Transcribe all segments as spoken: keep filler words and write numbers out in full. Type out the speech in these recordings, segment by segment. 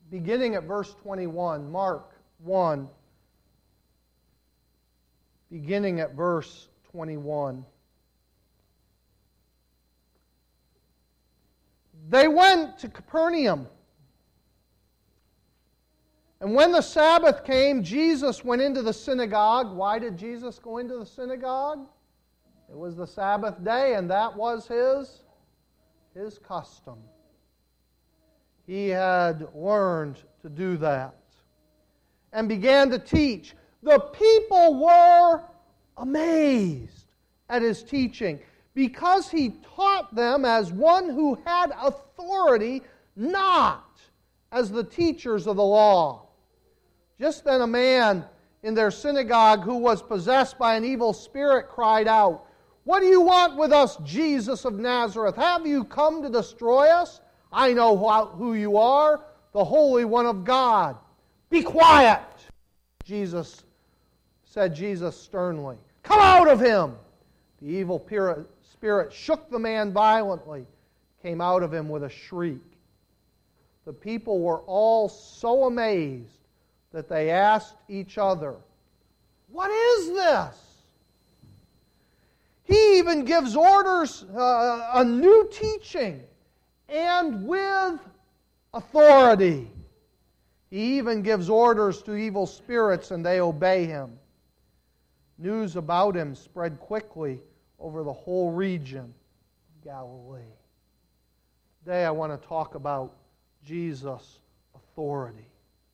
beginning at verse twenty-one, Mark one, beginning at verse twenty-one. They went to Capernaum. And when the Sabbath came, Jesus went into the synagogue. Why did Jesus go into the synagogue? It was the Sabbath day, and that was his, his custom. He had learned to do that and began to teach. The people were amazed at his teaching because he taught them as one who had authority, not as the teachers of the law. Just then a man in their synagogue who was possessed by an evil spirit cried out, "What do you want with us, Jesus of Nazareth? Have you come to destroy us? I know who you are, the Holy One of God." "Be quiet," Jesus said Jesus sternly. "Come out of him." The evil spirit shook the man violently, came out of him with a shriek. The people were all so amazed that they asked each other, "What is this?" He even gives orders, uh, a new teaching, and with authority. He even gives orders to evil spirits, and they obey him. News about him spread quickly over the whole region of Galilee. Today I want to talk about Jesus' authority.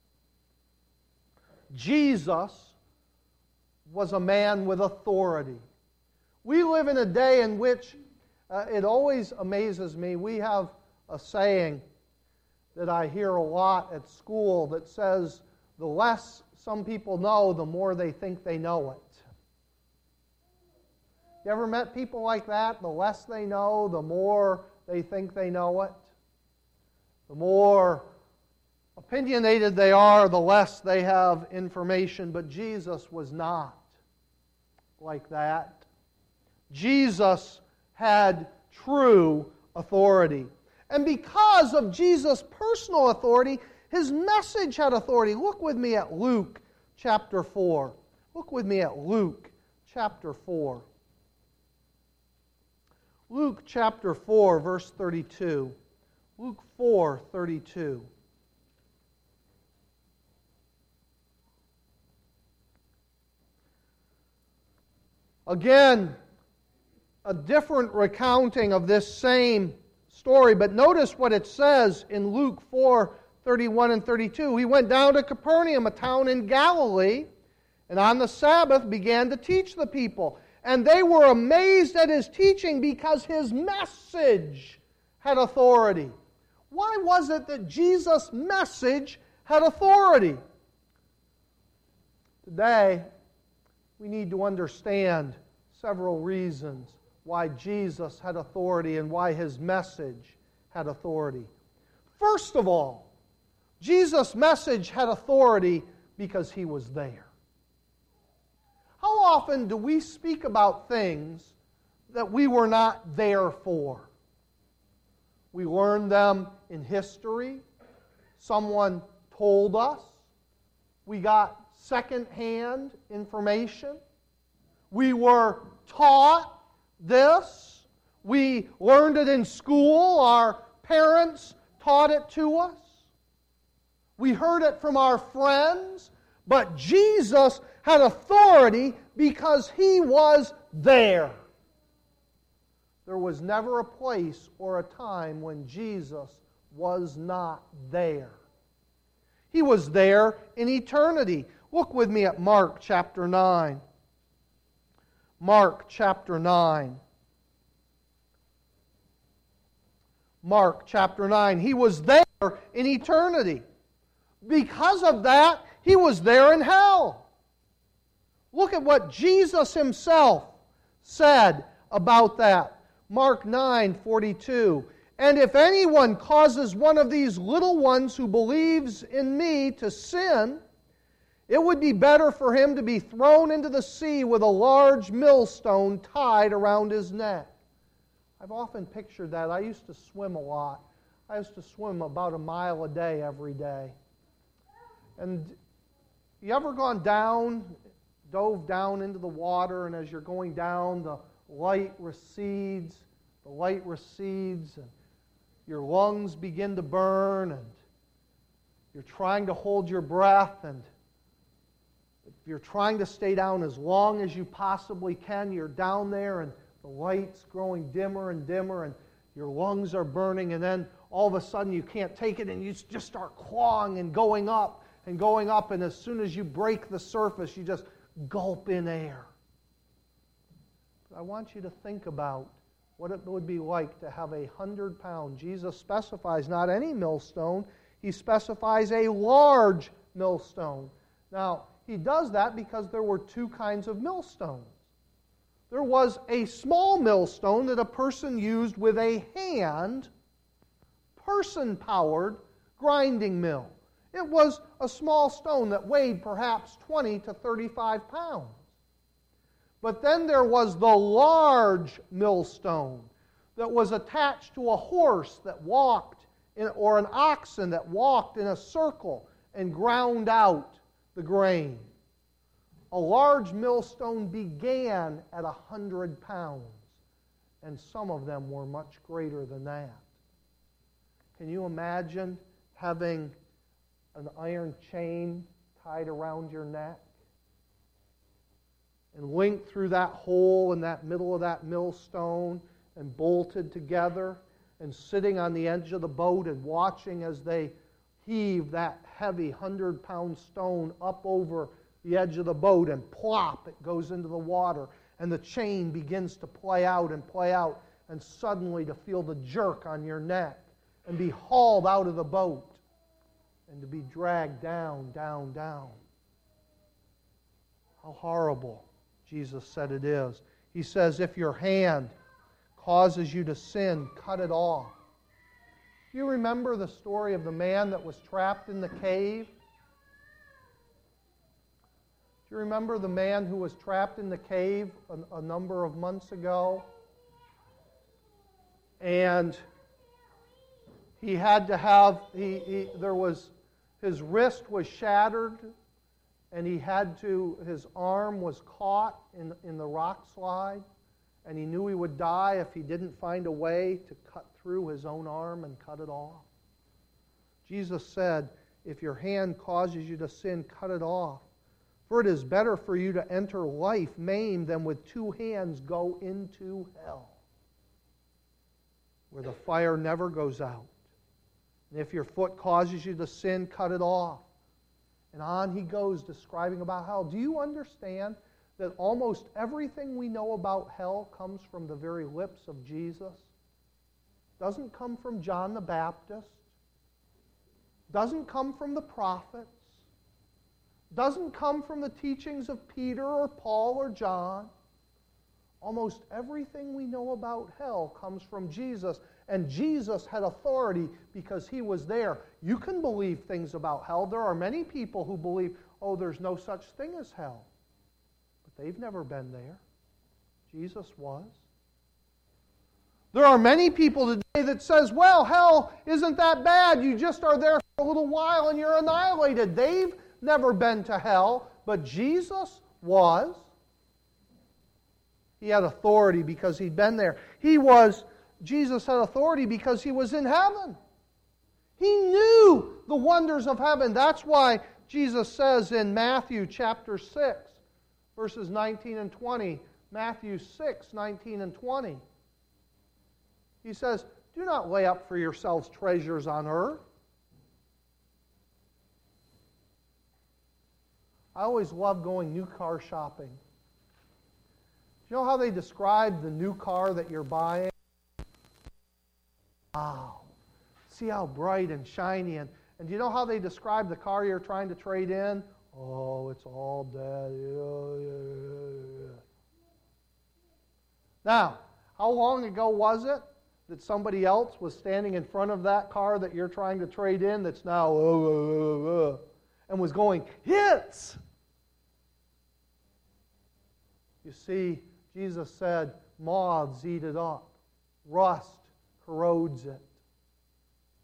Jesus was a man with authority. We live in a day in which uh, it always amazes me. We have a saying that I hear a lot at school that says, the less some people know, the more they think they know it. You ever met people like that? The less they know, the more they think they know it. The more opinionated they are, the less they have information. But Jesus was not like that. Jesus had true authority. And because of Jesus' personal authority, his message had authority. Look with me at Luke chapter four. Look with me at Luke chapter four. Luke chapter four, verse thirty-two. Luke four, thirty-two. Again, a different recounting of this same story, but notice what it says in Luke four, thirty-one and thirty-two. He went down to Capernaum, a town in Galilee, and on the Sabbath began to teach the people. And they were amazed at his teaching because his message had authority. Why was it that Jesus' message had authority? Today, we need to understand several reasons why Jesus had authority and why his message had authority. First of all, Jesus' message had authority because he was there. How often do we speak about things that we were not there for? We learned them in history. Someone told us. We got second-hand information. We were taught this. We learned it in school. Our parents taught it to us. We heard it from our friends. But Jesus had authority because he was there. There was never a place or a time when Jesus was not there. He was there in eternity. Look with me at Mark chapter nine. Mark chapter nine. Mark chapter nine. He was there in eternity. Because of that, he was there in hell. Look at what Jesus himself said about that. Mark nine forty-two. And if anyone causes one of these little ones who believes in me to sin, it would be better for him to be thrown into the sea with a large millstone tied around his neck. I've often pictured that. I used to swim a lot. I used to swim about a mile a day every day. And you ever gone down, dove down into the water, and as you're going down, the light recedes, the light recedes, and your lungs begin to burn, and you're trying to hold your breath, and if you're trying to stay down as long as you possibly can, you're down there, and the light's growing dimmer and dimmer, and your lungs are burning, and then all of a sudden you can't take it, and you just start clawing and going up and going up, and as soon as you break the surface, you just gulp in air. But I want you to think about what it would be like to have a hundred pound. Jesus specifies not any millstone, he specifies a large millstone. Now, he does that because there were two kinds of millstones. There was a small millstone that a person used with a hand, person-powered grinding mill. It was a small stone that weighed perhaps twenty to thirty-five pounds. But then there was the large millstone that was attached to a horse that walked, in, or an oxen that walked in a circle and ground out the grain. A large millstone began at a hundred pounds, and some of them were much greater than that. Can you imagine having an iron chain tied around your neck and linked through that hole in that middle of that millstone and bolted together, and sitting on the edge of the boat and watching as they heave that heavy hundred-pound stone up over the edge of the boat, and plop, it goes into the water, and the chain begins to play out and play out, and suddenly to feel the jerk on your neck and be hauled out of the boat and to be dragged down, down, down. How horrible Jesus said it is. He says, if your hand causes you to sin, cut it off. Do you remember the story of the man that was trapped in the cave? Do you remember the man who was trapped in the cave a, a number of months ago? And he had to have, he, he there was, his wrist was shattered, and he had to, his arm was caught in, in the rock slide, and he knew he would die if he didn't find a way to cut through his own arm and cut it off. Jesus said, if your hand causes you to sin, cut it off. For it is better for you to enter life maimed than with two hands go into hell, where the fire never goes out. And if your foot causes you to sin, cut it off. And on he goes, describing about hell. Do you understand that almost everything we know about hell comes from the very lips of Jesus? Doesn't come from John the Baptist. Doesn't come from the prophets. Doesn't come from the teachings of Peter or Paul or John. Almost everything we know about hell comes from Jesus. And Jesus had authority because he was there. You can believe things about hell. There are many people who believe, oh, there's no such thing as hell. But they've never been there. Jesus was. There are many people today that says, well, hell isn't that bad. You just are there for a little while and you're annihilated. They've never been to hell, but Jesus was. He had authority because he'd been there. He was, Jesus had authority because he was in heaven. He knew the wonders of heaven. That's why Jesus says in Matthew chapter six, verses nineteen and twenty, Matthew six, nineteen and twenty, he says, do not lay up for yourselves treasures on earth. I always love going new car shopping. Do you know how they describe the new car that you're buying? Wow. See how bright and shiny. And, and do you know how they describe the car you're trying to trade in? Oh, it's all dead. Yeah, yeah, yeah. Now, how long ago was it that somebody else was standing in front of that car that you're trying to trade in that's now uh, uh, uh, and was going, hits? You see, Jesus said, moths eat it up. Rust corrodes it.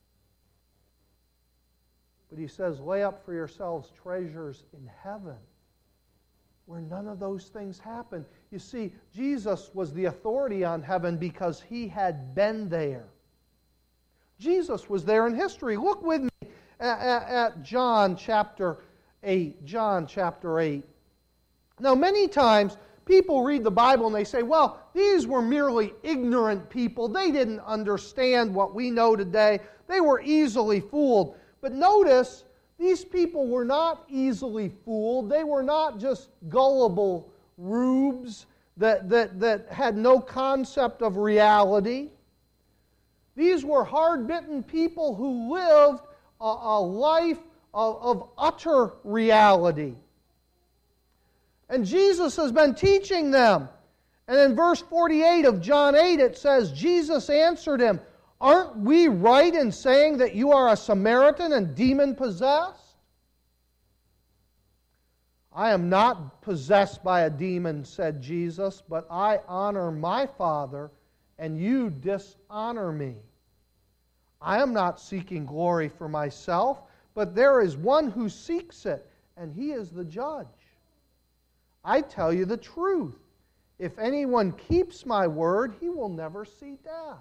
But he says, lay up for yourselves treasures in heaven, where none of those things happen. You see, Jesus was the authority on heaven because he had been there. Jesus was there in history. Look with me at, at, at John chapter eight. John chapter eight. Now, many times people read the Bible and they say, well, these were merely ignorant people. They didn't understand what we know today. They were easily fooled. But notice, these people were not easily fooled. They were not just gullible rubes that, that, that had no concept of reality. These were hard-bitten people who lived a, a life of, of utter reality. And Jesus has been teaching them. And in verse forty-eight of John eight it says, Jesus answered him, aren't we right in saying that you are a Samaritan and demon-possessed? I am not possessed by a demon, said Jesus, but I honor my Father, and you dishonor me. I am not seeking glory for myself, but there is one who seeks it, and he is the judge. I tell you the truth. If anyone keeps my word, he will never see death.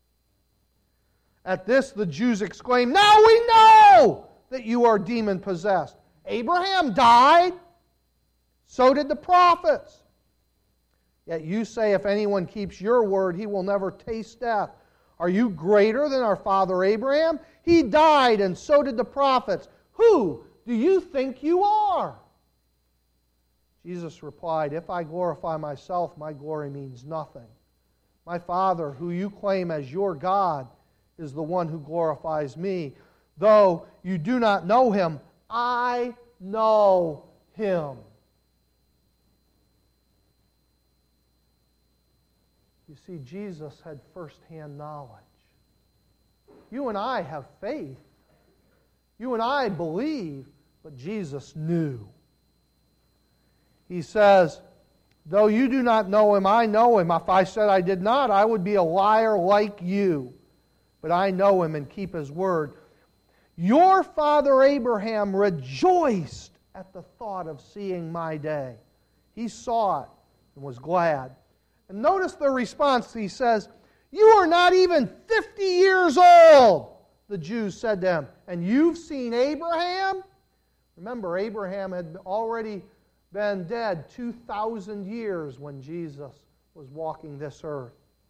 At this, the Jews exclaimed, now we know that you are demon-possessed. Abraham died. So did the prophets. Yet you say, if anyone keeps your word, he will never taste death. Are you greater than our father Abraham? He died, and so did the prophets. Who do you think you are? Jesus replied, if I glorify myself, my glory means nothing. My Father, who you claim as your God, is the one who glorifies me. Though you do not know him, I know him. You see, Jesus had first-hand knowledge. You and I have faith. You and I believe, but Jesus knew. He says, though you do not know him, I know him. If I said I did not, I would be a liar like you. But I know him and keep his word. Your father Abraham rejoiced at the thought of seeing my day. He saw it and was glad. And notice the response. He says, you are not even fifty years old, the Jews said to him, and you've seen Abraham? Remember, Abraham had already been dead two thousand years when Jesus was walking this earth.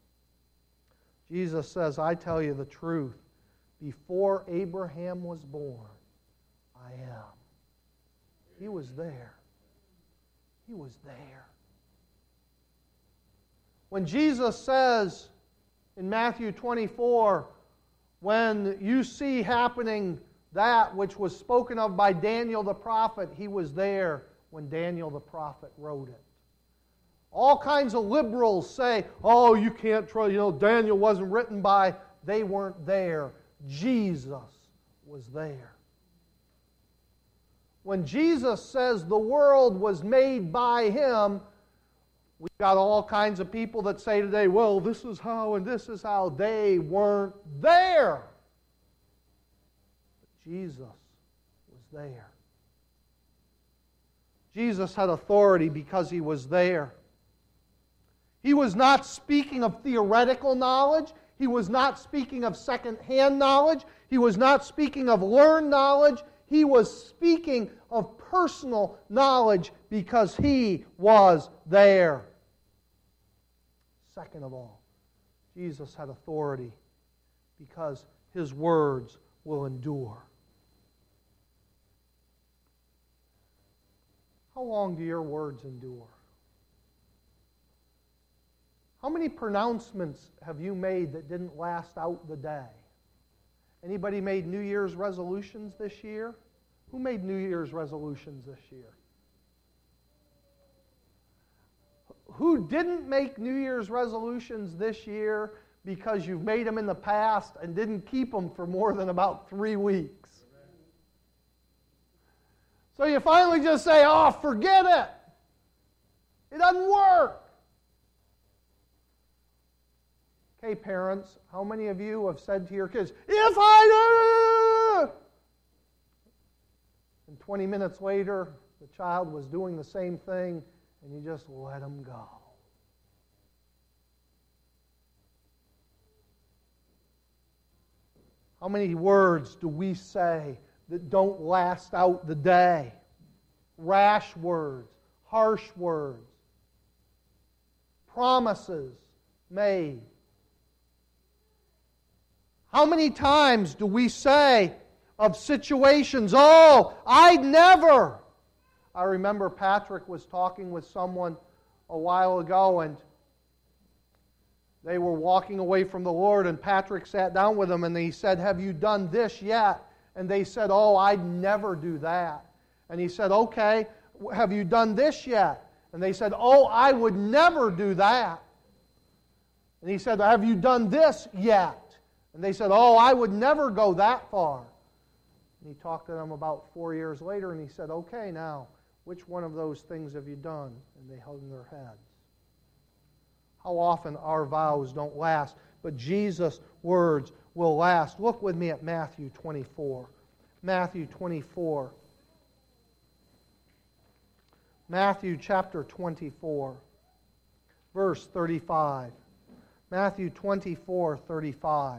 Jesus says, I tell you the truth. Before Abraham was born, I am. He was there. He was there. When Jesus says in Matthew twenty-four, when you see happening that which was spoken of by Daniel the prophet, he was there when Daniel the prophet wrote it. All kinds of liberals say, oh, you can't trust, you know, Daniel wasn't written by, they weren't there. Jesus was there. When Jesus says the world was made by him, we've got all kinds of people that say today, well, this is how and this is how. They weren't there. But Jesus was there. Jesus had authority because he was there. He was not speaking of theoretical knowledge. He was not speaking of second-hand knowledge. He was not speaking of learned knowledge. He was speaking of personal knowledge because he was there. Second of all, Jesus had authority because his words will endure. How long do your words endure? How many pronouncements have you made that didn't last out the day? Anybody made New Year's resolutions this year? Who made New Year's resolutions this year? Who didn't make New Year's resolutions this year because you've made them in the past and didn't keep them for more than about three weeks? So you finally just say, oh, forget it. It doesn't work. Okay, parents, how many of you have said to your kids, if I do? And twenty minutes later, the child was doing the same thing, and you just let him go. How many words do we say that don't last out the day? Rash words, harsh words, promises made. How many times do we say of situations, oh, I'd never. I remember Patrick was talking with someone a while ago, and they were walking away from the Lord, and Patrick sat down with them, and he said, have you done this yet? And they said, oh, I'd never do that. And he said, okay, have you done this yet? And they said, oh, I would never do that. And he said, have you done this yet? And they said, oh, I would never go that far. And he talked to them about four years later, and he said, okay, now, which one of those things have you done? And they hung their heads. How often our vows don't last, but Jesus' words will last. Look with me at Matthew twenty-four. Matthew twenty-four. Matthew chapter twenty-four, verse thirty-five. Matthew twenty-four, thirty-five.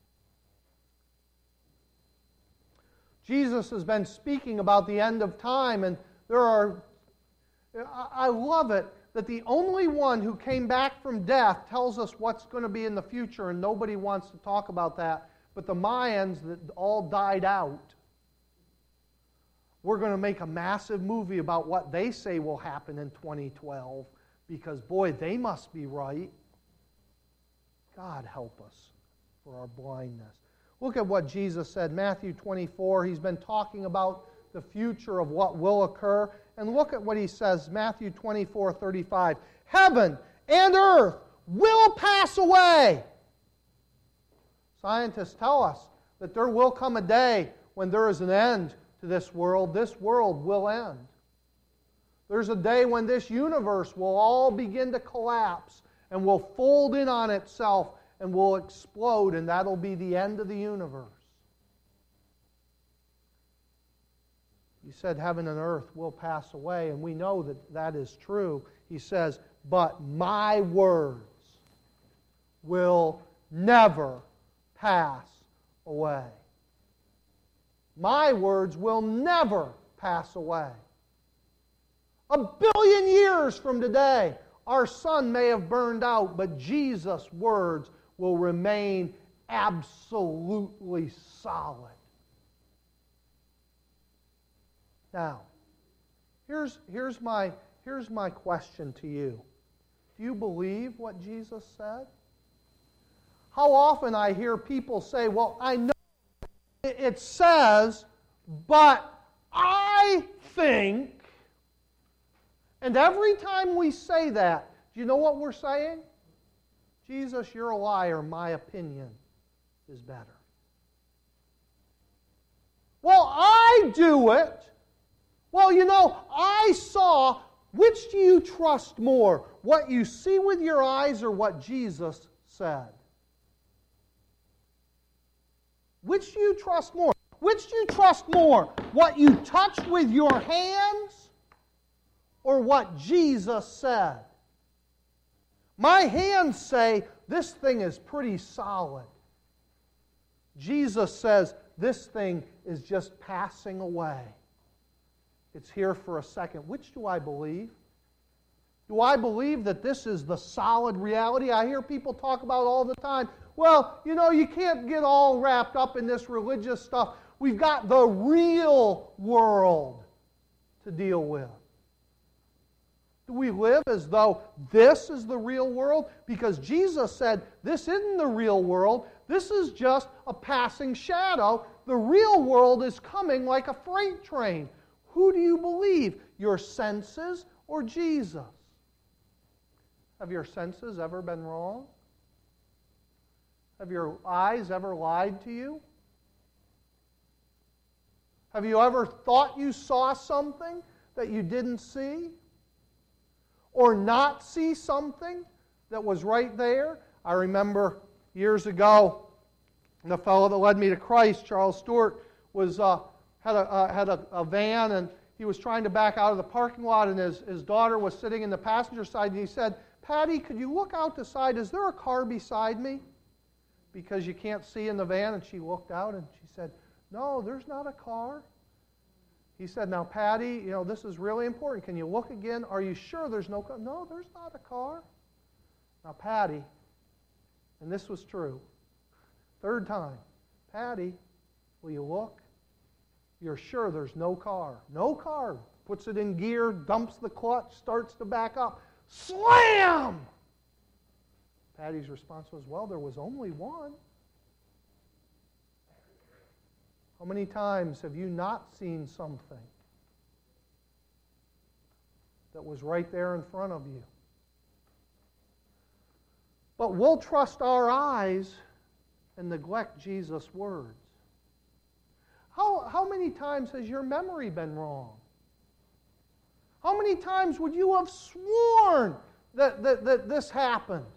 Jesus has been speaking about the end of time, and there are, I love it, that the only one who came back from death tells us what's going to be in the future, and nobody wants to talk about that. But the Mayans that all died out, we're going to make a massive movie about what they say will happen in twenty twelve, because, boy, they must be right. God help us for our blindness. Look at what Jesus said, Matthew twenty-four. He's been talking about the future of what will occur. And look at what he says, Matthew twenty-four, thirty-five. Heaven and earth will pass away. Scientists tell us that there will come a day when there is an end to this world. This world will end. There's a day when this universe will all begin to collapse and will fold in on itself and will explode, and that'll be the end of the universe. He said heaven and earth will pass away, and we know that that is true. He says, but my words will never pass away. My words will never pass away. A billion years from today, our sun may have burned out, but Jesus' words will remain absolutely solid. Now, here's, here's, my, here's my question to you. Do you believe what Jesus said? How often I hear people say, well, I know it says, but I think. And every time we say that, do you know what we're saying? Jesus, you're a liar. My opinion is better. Well, I do it. Well, you know, I saw. Which do you trust more? What you see with your eyes or what Jesus said? Which do you trust more? Which do you trust more? What you touch with your hands or what Jesus said? My hands say, this thing is pretty solid. Jesus says, this thing is just passing away. It's here for a second. Which do I believe? Do I believe that this is the solid reality? I hear people talk about all the time, well, you know, you can't get all wrapped up in this religious stuff. We've got the real world to deal with. Do we live as though this is the real world? Because Jesus said, this isn't the real world. This is just a passing shadow. The real world is coming like a freight train. Who do you believe? Your senses or Jesus? Have your senses ever been wrong? Have your eyes ever lied to you? Have you ever thought you saw something that you didn't see? Or not see something that was right there? I remember years ago, the fellow that led me to Christ, Charles Stewart, was uh, had a uh, had a, a van, and he was trying to back out of the parking lot, and his, his daughter was sitting in the passenger side, and he said, "Patty, could you look out the side? Is there a car beside me?" Because you can't see in the van. And she looked out, and she said, "No, there's not a car." He said, "Now, Patty, you know, this is really important. Can you look again? Are you sure there's no car?" "No, there's not a car." Now, Patty, and this was true, third time, "Patty, will you look? You're sure there's no car?" "No car." Puts it in gear, dumps the clutch, starts to back up. Slam! Patty's response was, "Well, there was only one." How many times have you not seen something that was right there in front of you? But we'll trust our eyes and neglect Jesus' words. How, how many times has your memory been wrong? How many times would you have sworn that, that, that this happened?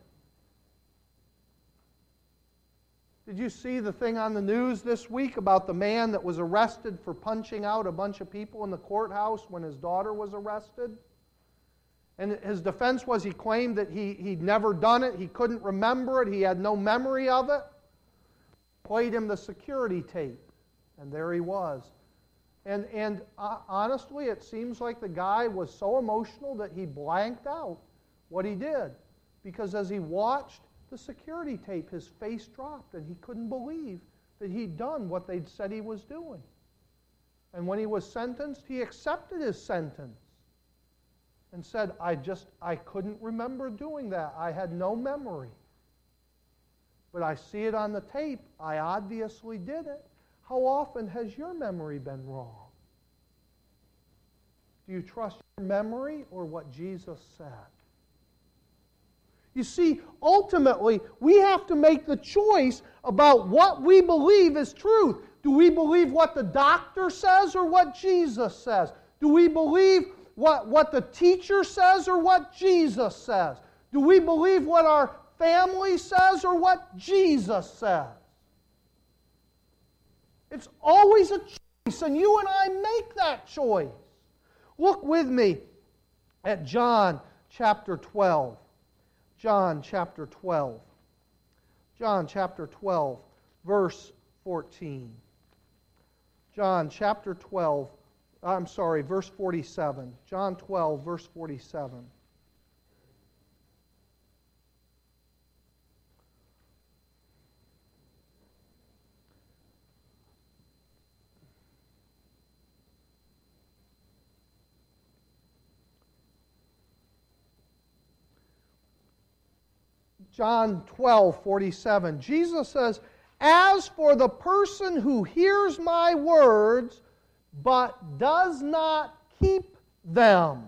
Did you see the thing on the news this week about the man that was arrested for punching out a bunch of people in the courthouse when his daughter was arrested? And his defense was he claimed that he, he'd never done it, he couldn't remember it, he had no memory of it. Played him the security tape, and there he was. And, and uh, honestly, it seems like the guy was so emotional that he blanked out what he did. Because as he watched the security tape, his face dropped, and he couldn't believe that he'd done what they'd said he was doing. And when he was sentenced, he accepted his sentence and said, I just, I couldn't remember doing that. I had no memory. But I see it on the tape. I obviously did it. How often has your memory been wrong? Do you trust your memory or what Jesus said? You see, ultimately, we have to make the choice about what we believe is truth. Do we believe what the doctor says or what Jesus says? Do we believe what, what the teacher says or what Jesus says? Do we believe what our family says or what Jesus says? It's always a choice, and you and I make that choice. Look with me at John chapter twelve. John chapter twelve. John chapter twelve, verse fourteen. John chapter twelve, I'm sorry, verse forty-seven. John twelve, verse forty-seven. John twelve, forty-seven. Jesus says, "As for the person who hears my words, but does not keep them,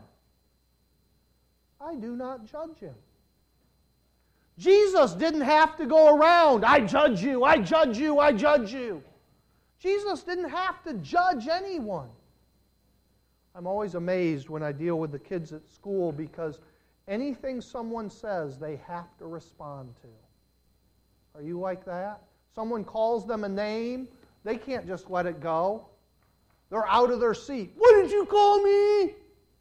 I do not judge him." Jesus didn't have to go around, "I judge you, I judge you, I judge you." Jesus didn't have to judge anyone. I'm always amazed when I deal with the kids at school because anything someone says, they have to respond to. Are you like that? Someone calls them a name, they can't just let it go. They're out of their seat. "What did you call me?"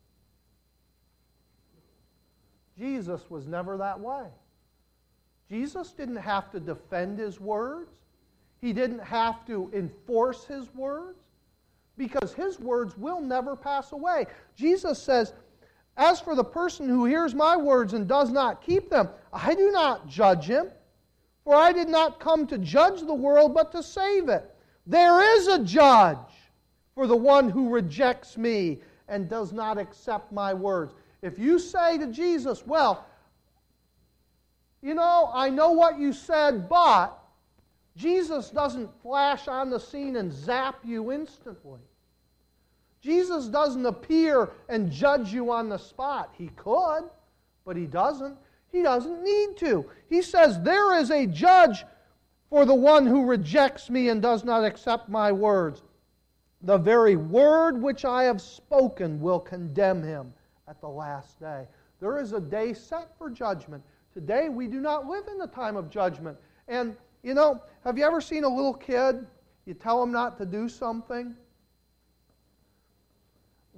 Jesus was never that way. Jesus didn't have to defend His words. He didn't have to enforce His words because His words will never pass away. Jesus says, "As for the person who hears my words and does not keep them, I do not judge him. For I did not come to judge the world, but to save it. There is a judge for the one who rejects me and does not accept my words." If you say to Jesus, "Well, you know, I know what you said, but," Jesus doesn't flash on the scene and zap you instantly. Jesus doesn't appear and judge you on the spot. He could, but He doesn't. He doesn't need to. He says, "There is a judge for the one who rejects me and does not accept my words. The very word which I have spoken will condemn him at the last day." There is a day set for judgment. Today we do not live in the time of judgment. And, you know, have you ever seen a little kid? You tell him not to do something,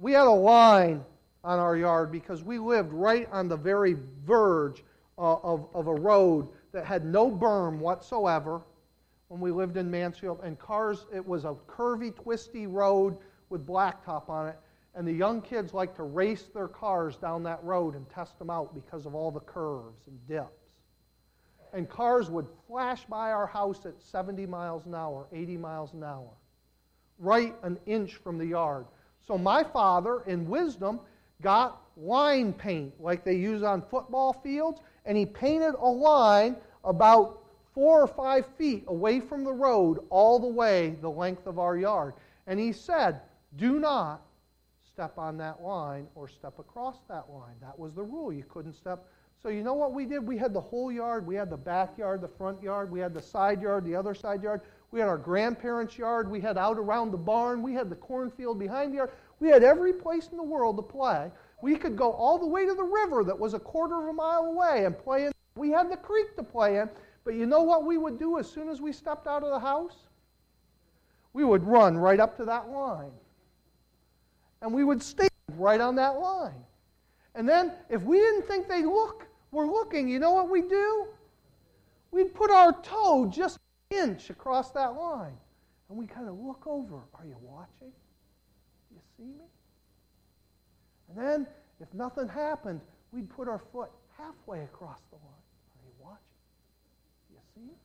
we had a line on our yard because we lived right on the very verge uh, of, of a road that had no berm whatsoever when we lived in Mansfield. And cars, it was a curvy, twisty road with blacktop on it. And the young kids liked to race their cars down that road and test them out because of all the curves and dips. And cars would flash by our house at seventy miles an hour, eighty miles an hour, right an inch from the yard. So my father, in wisdom, got line paint like they use on football fields, and he painted a line about four or five feet away from the road all the way the length of our yard. And he said, do not step on that line or step across that line. That was the rule. You couldn't step. So you know what we did? We had the whole yard. We had the backyard, the front yard. We had the side yard, the other side yard. We had our grandparents' yard. We had out around the barn. We had the cornfield behind the yard. We had every place in the world to play. We could go all the way to the river that was a quarter of a mile away and play in. We had the creek to play in. But you know what we would do as soon as we stepped out of the house? We would run right up to that line. And we would stand right on that line. And then, if we didn't think they look, were looking, you know what we'd do? We'd put our toe just an inch across that line. And we kind of look over. Are you watching? You see me? And then, if nothing happened, we'd put our foot halfway across the line. Are you watching? You see me?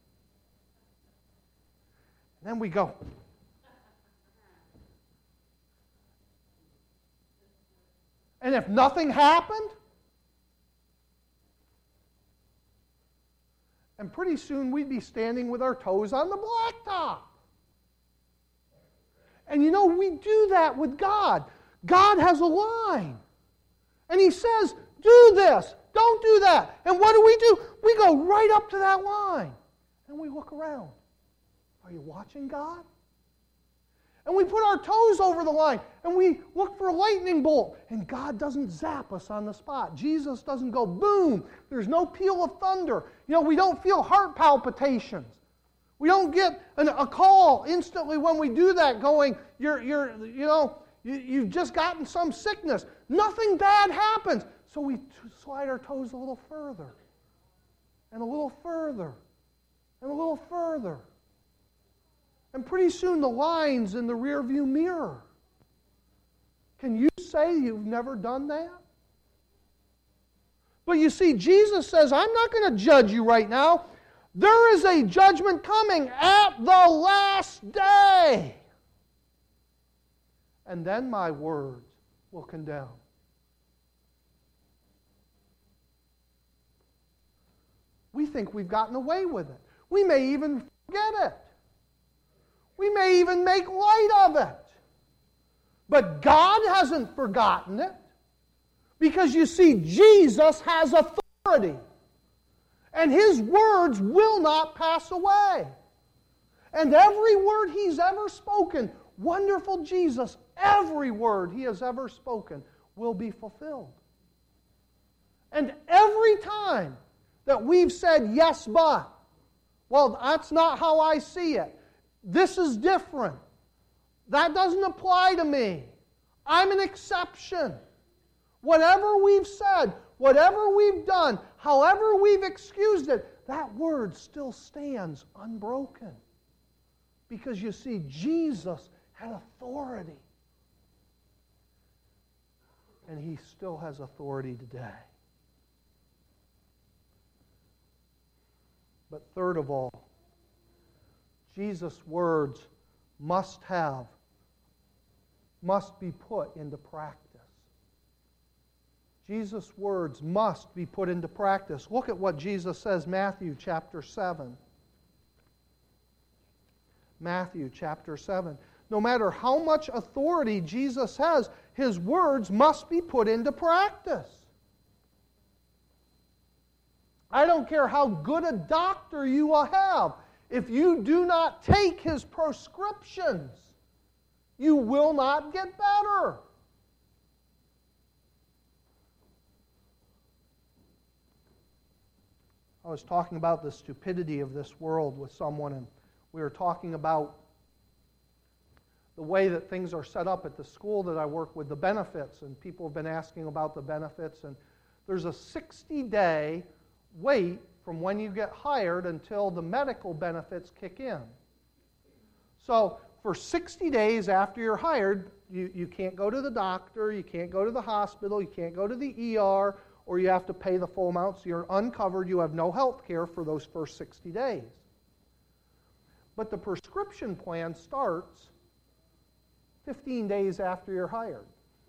And then we go. And if nothing happened, and pretty soon we'd be standing with our toes on the blacktop. And you know, we do that with God. God has a line. And He says, do this, don't do that. And what do we do? We go right up to that line. And we look around. Are you watching, God? And we put our toes over the line, and we look for a lightning bolt, and God doesn't zap us on the spot. Jesus doesn't go boom. There's no peal of thunder. You know, we don't feel heart palpitations. We don't get an, a call instantly when we do that going, you're, you're, you know, you, you've just gotten some sickness. Nothing bad happens. So we t- slide our toes a little further, and a little further, and a little further. And pretty soon the line's in the rearview mirror. Can you say you've never done that? But you see, Jesus says, I'm not going to judge you right now. There is a judgment coming at the last day. And then my words will condemn. We think we've gotten away with it. We may even forget it. We may even make light of it. But God hasn't forgotten it. Because you see, Jesus has authority. And His words will not pass away. And every word He's ever spoken, wonderful Jesus, every word He has ever spoken will be fulfilled. And every time that we've said, yes, but, well, that's not how I see it. This is different. That doesn't apply to me. I'm an exception. Whatever we've said, whatever we've done, however we've excused it, that word still stands unbroken. Because you see, Jesus had authority. And He still has authority today. But third of all, Jesus' words must have, must be put into practice. Jesus' words must be put into practice. Look at what Jesus says, Matthew chapter seven. Matthew chapter seven. No matter how much authority Jesus has, His words must be put into practice. I don't care how good a doctor you will have. If you do not take his prescriptions, you will not get better. I was talking about the stupidity of this world with someone, and we were talking about the way that things are set up at the school that I work with, the benefits, and people have been asking about the benefits, and there's a sixty-day wait from when you get hired until the medical benefits kick in. So for sixty days after you're hired, you, you can't go to the doctor, you can't go to the hospital, you can't go to the E R, or you have to pay the full amount, so you're uncovered, you have no health care for those first sixty days. But the prescription plan starts fifteen days after you're hired.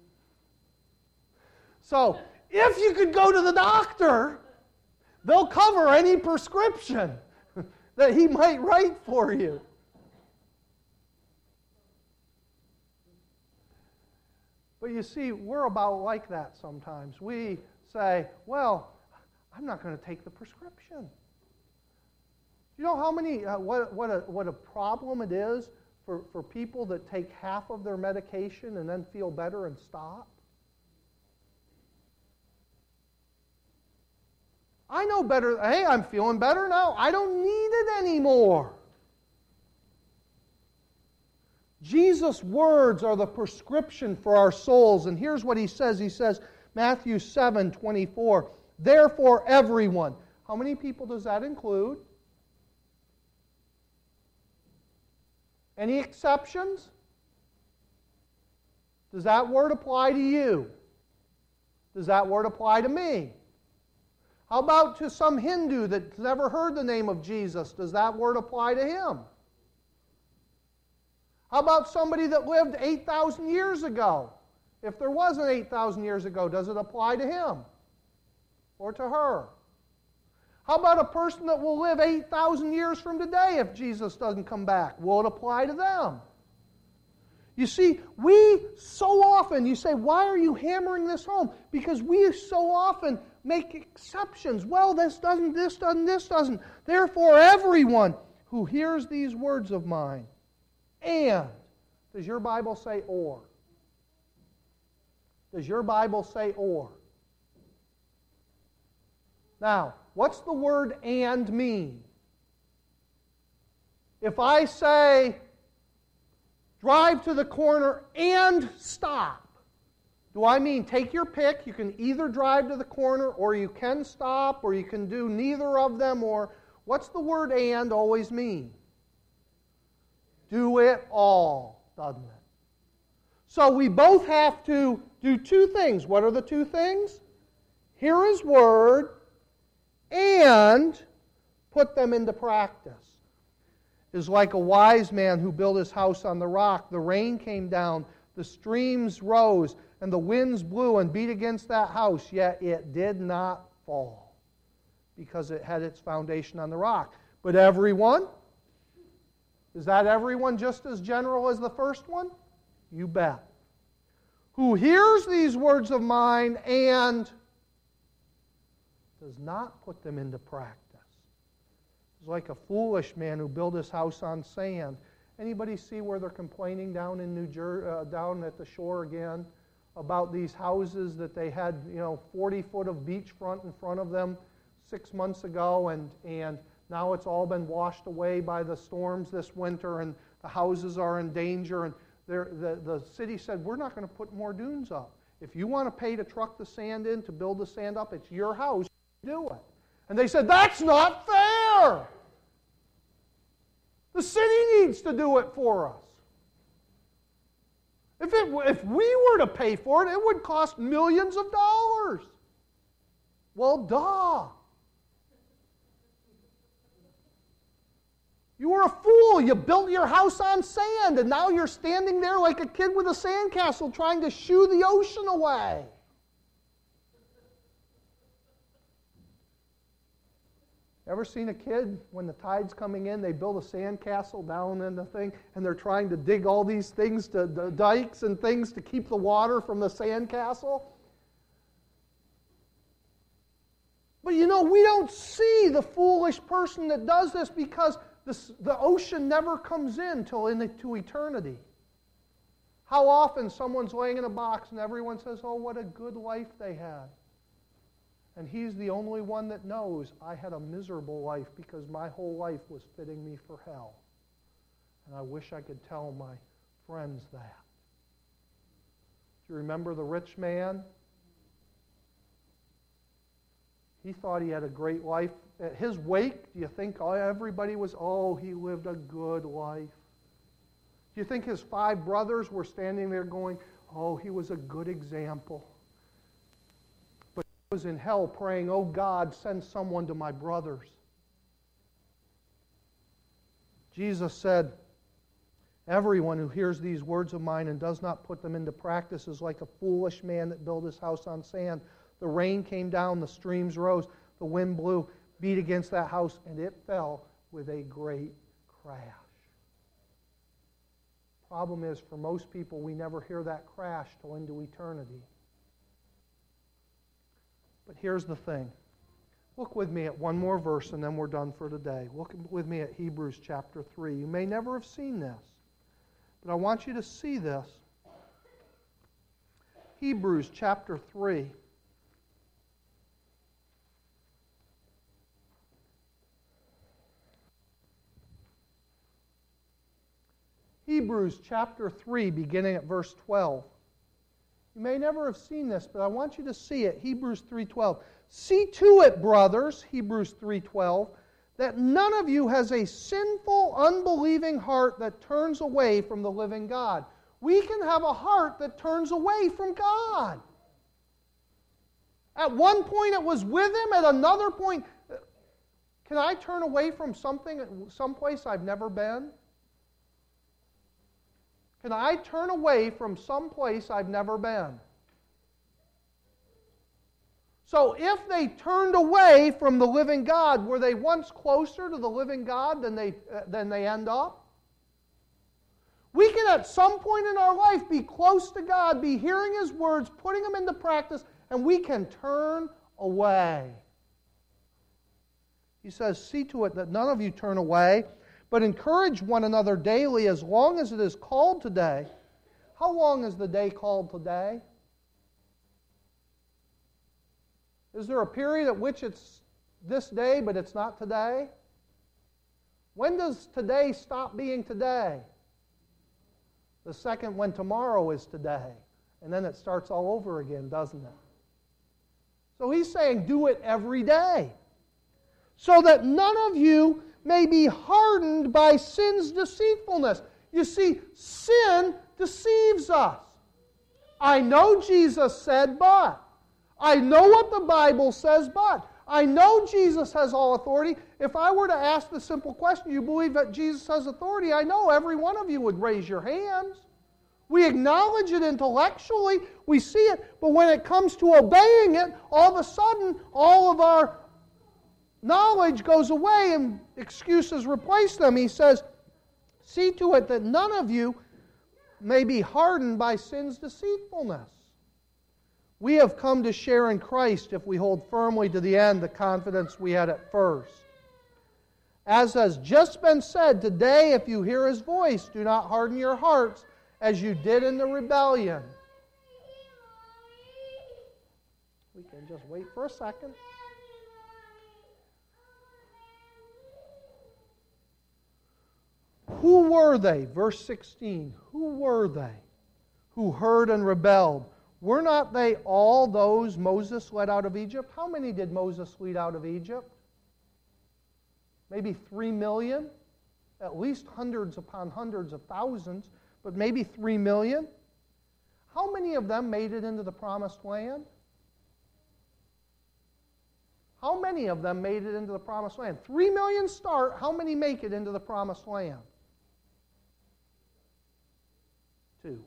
So if you could go to the doctor, they'll cover any prescription that he might write for you. But you see, we're about like that sometimes. We say, well, I'm not going to take the prescription. You know how many, uh, what, what, a, what a problem it is for, for people that take half of their medication and then feel better and stop? I know better. Hey, I'm feeling better now. I don't need it anymore. Jesus' words are the prescription for our souls. And here's what he says. He says, Matthew seven twenty-four, therefore everyone. How many people does that include? Any exceptions? Does that word apply to you? Does that word apply to me? How about to some Hindu that's never heard the name of Jesus? Does that word apply to him? How about somebody that lived eight thousand years ago? If there was an eight thousand years ago, does it apply to him or to her? How about a person that will live eight thousand years from today if Jesus doesn't come back? Will it apply to them? You see, we so often, you say, why are you hammering this home? Because we so often make exceptions. Well, this doesn't, this doesn't, this doesn't. Therefore, everyone who hears these words of mine, and, does your Bible say or? Does your Bible say or? Now, what's the word and mean? If I say, drive to the corner and stop, do I mean take your pick? You can either drive to the corner or you can stop or you can do neither of them, or what's the word and always mean? Do it all, doesn't it? So we both have to do two things. What are the two things? Hear His Word and put them into practice. It is like a wise man who built his house on the rock. The rain came down, the streams rose, and the winds blew and beat against that house, yet it did not fall, because it had its foundation on the rock. But everyone, is that everyone just as general as the first one? You bet. Who hears these words of mine and does not put them into practice. It's like a foolish man who built his house on sand. Anybody see where they're complaining down in New Jersey, uh, down at the shore again, about these houses that they had, you know, forty foot of beachfront in front of them six months ago, and and now it's all been washed away by the storms this winter, and the houses are in danger. And the the city said, we're not going to put more dunes up. If you want to pay to truck the sand in to build the sand up, it's your house. Do it. And they said, that's not fair. The city needs to do it for us. If, it, if we were to pay for it, it would cost millions of dollars. Well, duh. You were a fool. You built your house on sand, and now you're standing there like a kid with a sandcastle trying to shoo the ocean away. Ever seen a kid, when the tide's coming in, they build a sandcastle down in the thing, and they're trying to dig all these things, to the dikes and things to keep the water from the sandcastle? But you know, we don't see the foolish person that does this, because this, the ocean never comes in till into eternity. How often someone's laying in a box and everyone says, oh, what a good life they had. And he's the only one that knows, I had a miserable life because my whole life was fitting me for hell. And I wish I could tell my friends that. Do you remember the rich man? He thought he had a great life. At his wake, do you think everybody was, oh, he lived a good life? Do you think his five brothers were standing there going, oh, he was a good example? But he was in hell praying, oh God, send someone to my brothers. Jesus said, everyone who hears these words of mine and does not put them into practice is like a foolish man that built his house on sand. The rain came down, the streams rose, the wind blew, beat against that house, and it fell with a great crash. Problem is, for most people, we never hear that crash till into eternity. But here's the thing. Look with me at one more verse and then we're done for today. Look with me at Hebrews chapter three. You may never have seen this, but I want you to see this. Hebrews chapter three. Hebrews chapter three, beginning at verse twelve. You may never have seen this, but I want you to see it. Hebrews three twelve. See to it, brothers, Hebrews three twelve, that none of you has a sinful, unbelieving heart that turns away from the living God. We can have a heart that turns away from God. At one point it was with Him, at another point, can I turn away from something, someplace I've never been? Can I turn away from some place I've never been? So if they turned away from the living God, were they once closer to the living God than they, uh, than they end up? We can at some point in our life be close to God, be hearing His words, putting them into practice, and we can turn away. He says, see to it that none of you turn away, but encourage one another daily as long as it is called today. How long is the day called today? Is there a period at which it's this day, but it's not today? When does today stop being today? The second when tomorrow is today. And then it starts all over again, doesn't it? So he's saying, do it every day. So that none of you may be hardened by sin's deceitfulness. You see, sin deceives us. I know Jesus said, but. I know what the Bible says, but. I know Jesus has all authority. If I were to ask the simple question, you believe that Jesus has authority? I know every one of you would raise your hands. We acknowledge it intellectually. We see it. But when it comes to obeying it, all of a sudden, all of our knowledge goes away and excuses replace them. He says, see to it that none of you may be hardened by sin's deceitfulness. We have come to share in Christ if we hold firmly to the end the confidence we had at first. As has just been said, today if you hear His voice, do not harden your hearts as you did in the rebellion. We can just wait for a second. Who were they? Verse sixteen. Who were they who heard and rebelled? Were not they all those Moses led out of Egypt? How many did Moses lead out of Egypt? Maybe three million? At least hundreds upon hundreds of thousands, but maybe three million? How many of them made it into the promised land? How many of them made it into the promised land? Three million start. How many make it into the promised land? Two.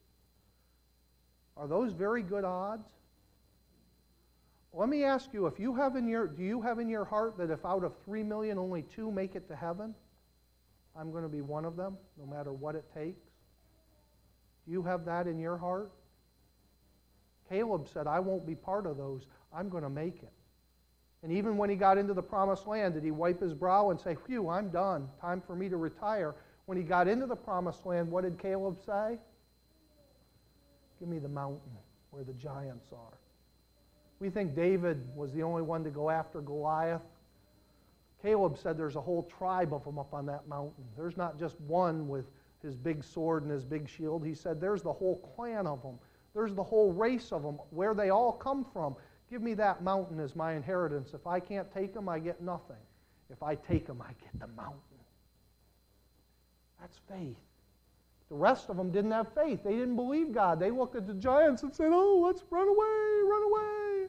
Are those very good odds? Let me ask you, if you have in your, do you have in your heart that if out of three million only two make it to heaven, I'm going to be one of them, no matter what it takes? Do you have that in your heart? Caleb said, I won't be part of those. I'm going to make it. And even when he got into the promised land, did he wipe his brow and say, phew, I'm done. Time for me to retire. When he got into the promised land, what did Caleb say? Give me the mountain where the giants are. We think David was the only one to go after Goliath. Caleb said there's a whole tribe of them up on that mountain. There's not just one with his big sword and his big shield. He said, there's the whole clan of them. There's the whole race of them, where they all come from. Give me that mountain as my inheritance. If I can't take them, I get nothing. If I take them, I get the mountain. That's faith. The rest of them didn't have faith. They didn't believe God. They looked at the giants and said, oh, let's run away, run away.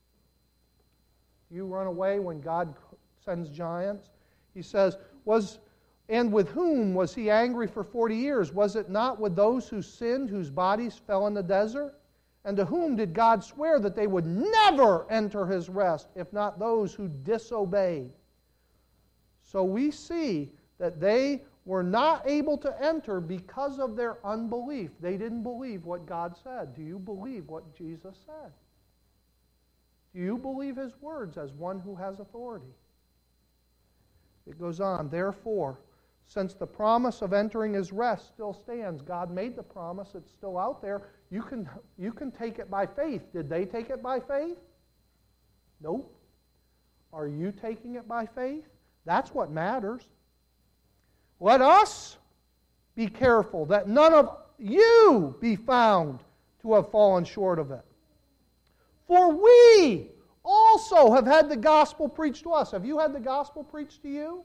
You run away when God sends giants? He says, was and with whom was he angry for forty years? Was it not with those who sinned, whose bodies fell in the desert? And to whom did God swear that they would never enter his rest, if not those who disobeyed? So we see that they were not able to enter because of their unbelief. They didn't believe what God said. Do you believe what Jesus said? Do you believe his words as one who has authority? It goes on, therefore, since the promise of entering his rest still stands, God made the promise, it's still out there, you can, you can take it by faith. Did they take it by faith? Nope. Are you taking it by faith? That's what matters. Let us be careful that none of you be found to have fallen short of it. For we also have had the gospel preached to us. Have you had the gospel preached to you?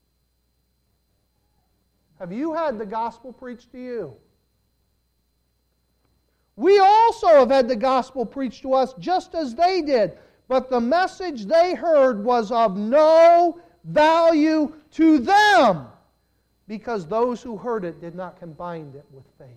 Have you had the gospel preached to you? We also have had the gospel preached to us just as they did, but the message they heard was of no value to them, because those who heard it did not combine it with faith.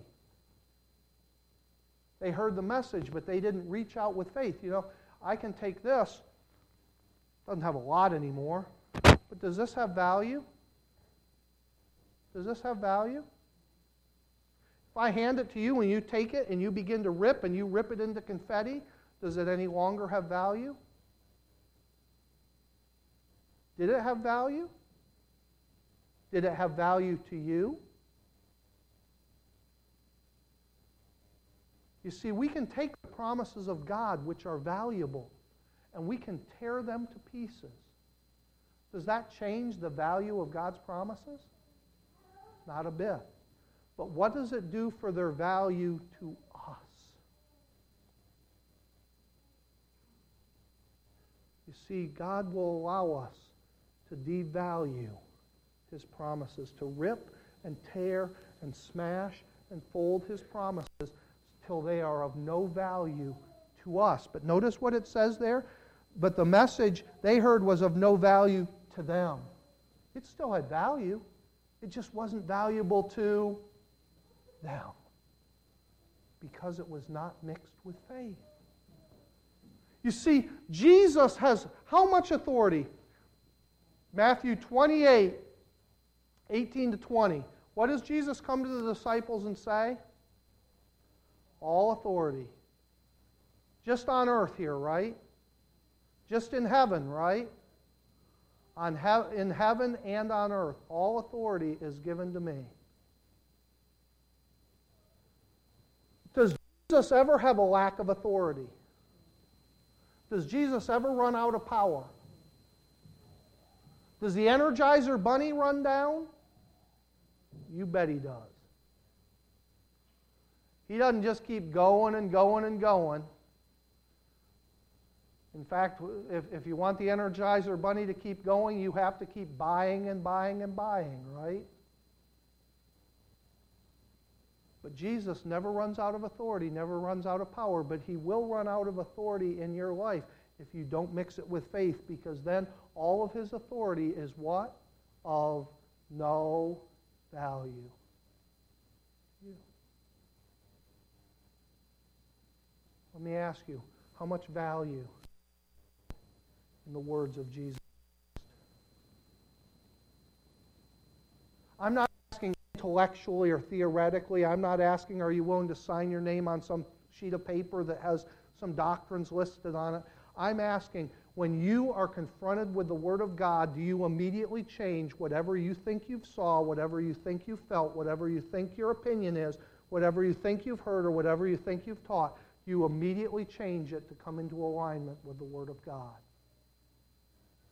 They heard the message, but they didn't reach out with faith. You know, I can take this, doesn't have a lot anymore, but does this have value? Does this have value? If I hand it to you and you take it and you begin to rip and you rip it into confetti, does it any longer have value? Did it have value? Did it have value to you? You see, we can take the promises of God, which are valuable, and we can tear them to pieces. Does that change the value of God's promises? Not a bit. But what does it do for their value to us? You see, God will allow us to devalue his promises, to rip and tear and smash and fold his promises till they are of no value to us. But notice what it says there. But the message they heard was of no value to them. It still had value. It just wasn't valuable to them because it was not mixed with faith. You see, Jesus has how much authority? Matthew twenty-eight, eighteen to twenty. What does Jesus come to the disciples and say? All authority. Just on earth here, right? Just in heaven, right? On he- in heaven and on earth, all authority is given to me. Does Jesus ever have a lack of authority? Does Jesus ever run out of power? Does the Energizer Bunny run down? You bet he does. He doesn't just keep going and going and going. In fact, if, if you want the Energizer Bunny to keep going, you have to keep buying and buying and buying, right? But Jesus never runs out of authority, never runs out of power, but he will run out of authority in your life if you don't mix it with faith, because then all of his authority is what? Of no value. You. Let me ask you, how much value in the words of Jesus? I'm not asking intellectually or theoretically. I'm not asking, are you willing to sign your name on some sheet of paper that has some doctrines listed on it? I'm asking, when you are confronted with the Word of God, do you immediately change whatever you think you've saw, whatever you think you felt, whatever you think your opinion is, whatever you think you've heard, or whatever you think you've taught, you immediately change it to come into alignment with the Word of God?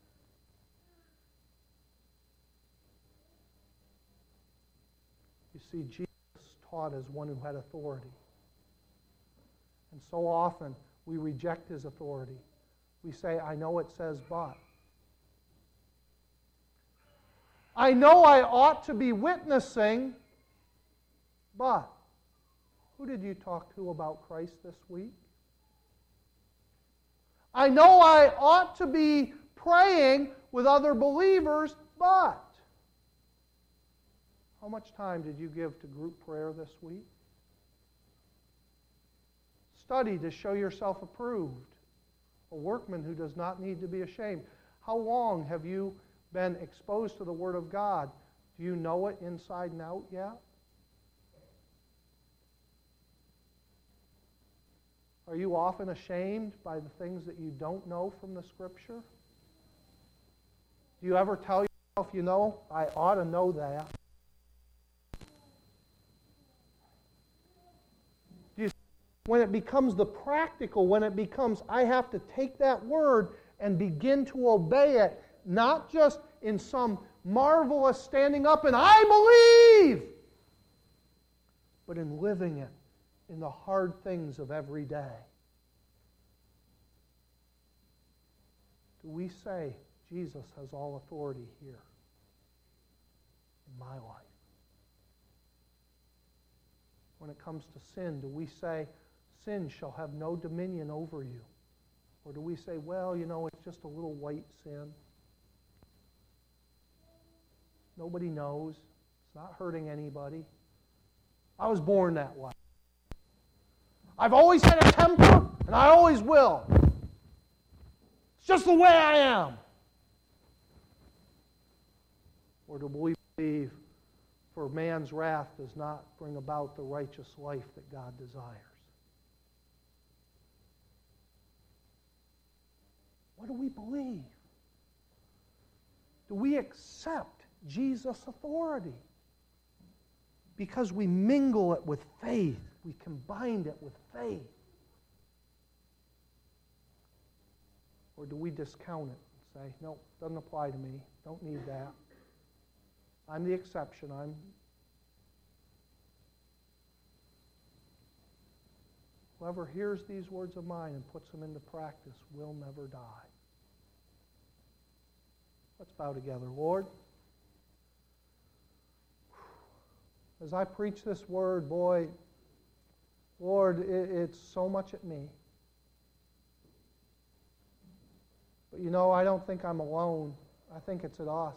You see, Jesus taught as one who had authority. And so often we reject his authority. We say, I know it says but. I know I ought to be witnessing, but who did you talk to about Christ this week? I know I ought to be praying with other believers, but how much time did you give to group prayer this week? Study to show yourself approved, a workman who does not need to be ashamed. How long have you been exposed to the Word of God? Do you know it inside and out yet? Are you often ashamed by the things that you don't know from the Scripture? Do you ever tell yourself, you know, I ought to know that? Do you, when it becomes the practical, when it becomes, I have to take that word and begin to obey it, not just in some marvelous standing up and I believe, but in living it in the hard things of every day. Do we say, Jesus has all authority here in my life? When it comes to sin, do we say, sin shall have no dominion over you? Or do we say, well, you know, it's just a little white sin. Nobody knows. It's not hurting anybody. I was born that way. I've always had a temper, and I always will. It's just the way I am. Or do we believe, for man's wrath does not bring about the righteous life that God desires? What do we believe? Do we accept Jesus' authority? Because we mingle it with faith. We combine it with faith. Or do we discount it and say, no, doesn't apply to me. Don't need that. I'm the exception. I'm Whoever hears these words of mine and puts them into practice will never die. Let's bow together. Lord, as I preach this word, boy, Lord, it, it's so much at me. But you know, I don't think I'm alone. I think it's at us.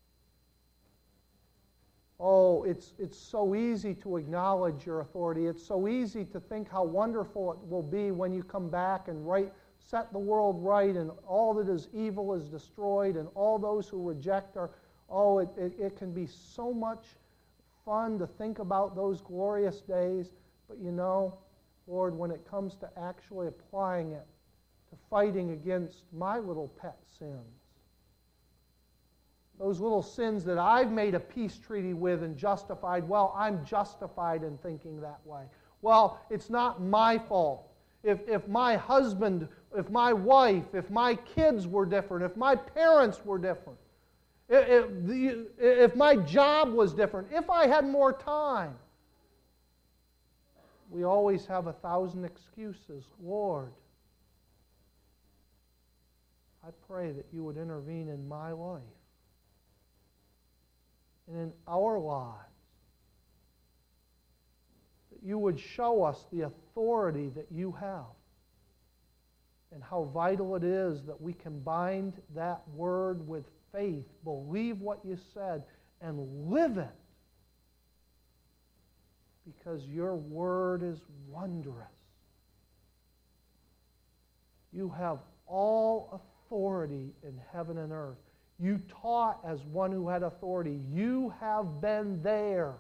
Oh, it's, it's so easy to acknowledge your authority. It's so easy to think how wonderful it will be when you come back and right, set the world right and all that is evil is destroyed and all those who reject are, oh, it, it, it can be so much fun to think about those glorious days. But you know, Lord, when it comes to actually applying it, to fighting against my little pet sins, those little sins that I've made a peace treaty with and justified, well, I'm justified in thinking that way. Well, it's not my fault. If, if my husband, if my wife, if my kids were different, if my parents were different, if, if, if my job was different, if I had more time, we always have a thousand excuses. Lord, I pray that you would intervene in my life and in our lives, that you would show us the authority that you have and how vital it is that we combine that word with faith, believe what you said, and live it, because your word is wondrous. You have all authority in heaven and earth. You taught as one who had authority. You have been there.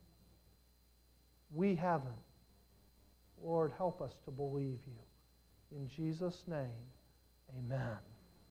We haven't. Lord, help us to believe you. In Jesus' name, amen.